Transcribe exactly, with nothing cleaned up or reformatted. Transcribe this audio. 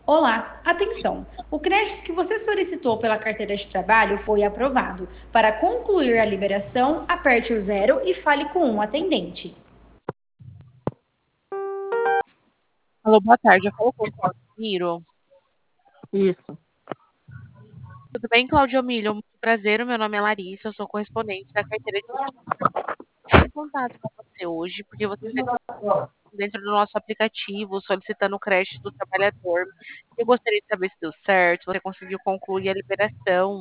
Olá, atenção! O crédito que você solicitou pela carteira de trabalho foi aprovado. Para concluir a liberação, aperte o zero e fale com um atendente. Alô, boa tarde. Eu falo com o Claudio Miro. Isso. Tudo bem, Claudio Miro? Muito prazer. Meu nome é Larissa, eu sou correspondente da carteira de trabalho. Em contato com você hoje, porque você fez dentro do nosso aplicativo solicitando o crédito do trabalhador. Eu gostaria de saber se deu certo, se você conseguiu concluir a liberação.